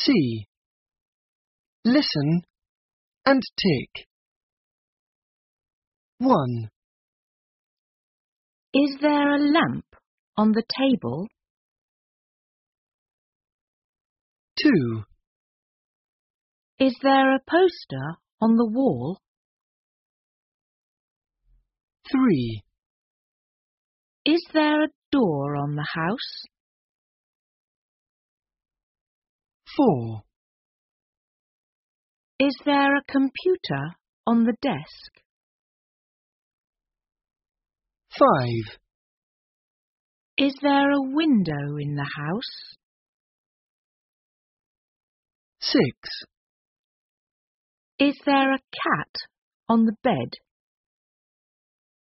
C. Listen and tick. 1. Is there a lamp on the table? 2. Is there a poster on the wall? 3. Is there a door on the house? 4. Is there a computer on the desk? 5. Is there a window in the house? 6. Is there a cat on the bed?